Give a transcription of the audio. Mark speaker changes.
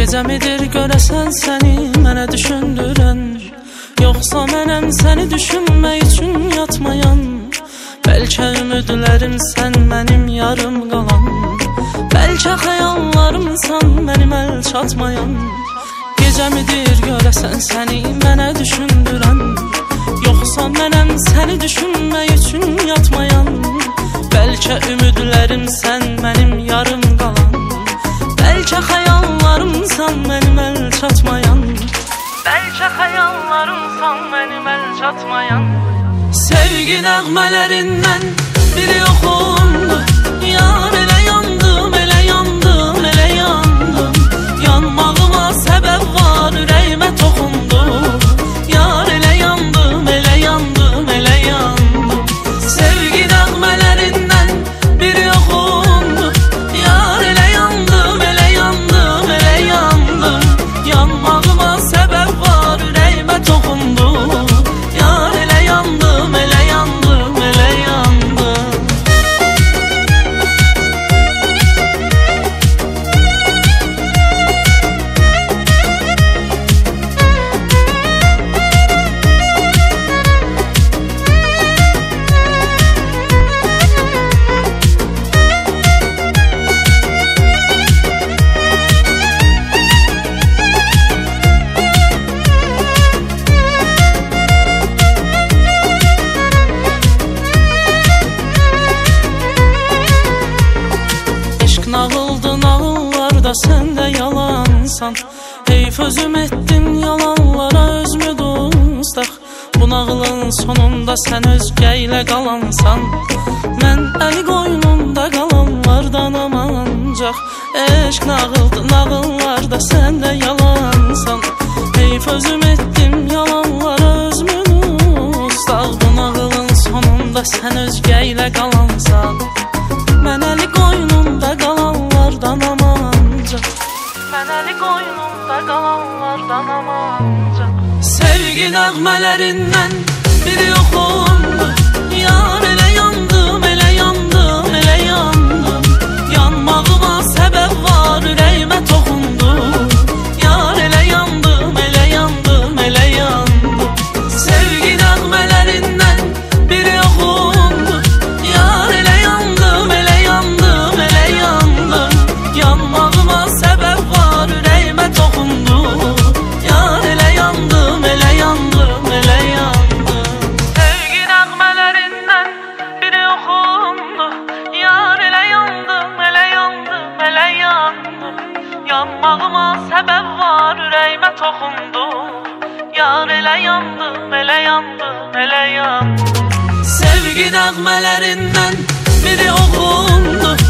Speaker 1: Gecəmidir görəsən səni mənə düşündürən, yoxsa mənəm səni düşünmək üçün yatmayan? Bəlkə ümidlərim sən mənim yarım qalan, bəlkə xəyallarımsan mənim əl çatmayan. Gecəmidir görəsən səni mənə düşündürən, yoxsa mənəm səni düşünmək üçün yatmayan? Bəlkə ümidlərim sən mənim yarım qalan, bəlkə xəyallarımsan mənim əl çatmayan. Bəlkə xəyallarımsan mənim əl çatmayan. Sevgi nəğmələrindən biri oxundu, yar elə yandım, elə yandım, elə yandım. Yanmağıma səbəb var, ürəyimə toxundu, yar elə yandım, elə yandım, elə yandım. Sevgi nəğmələrindən biri oxundu, yar elə yandım, elə yandım, elə yandım. Yanmağıma səbəb var, ürəyimə toxundu, yar elə yandım, elə yandım, elə yandım. Nağıldı nağıllarda sən də yalansan, heyf özüm etdim yalanlara özümü dostaq. Bu nağılın sonunda sən özgə ilə qalansan, mən əli qoynunda qalanlardanam ancaq. Eşq nağıldı nağıllarda sən də yalansan, heyf özüm etdim yalanlara özümü dostaq. Bu nağılın sonunda sən özgə ilə qalansan, mən əli qoynunda qalanlardanam ancaq. Mən əli qoynunda qalanlardanam ancaq. Sevgi nəğmələrindən biri oxundu, yar elə yandım, elə yandım, elə yandım. Yanmağıma səbəb var, ürəyimə toxundu, yar elə yandım, elə yandım, elə yandım. Sevgi nəğmələrindən biri oxundu, yar elə yandım, elə yandım, elə yandım. Yanmağıma səbəb var, ürəyimə toxundu, yar elə yandım, elə yandım, elə yandım. Sevgi nəğmələrindən biri oxundu, yar elə yandım, elə yandım, elə yandım. Yanmağıma səbəb var, ürəyimə toxundu, yar elə yandım, elə yandım, elə yandım. Sevgi nəğmələrindən biri oxundu,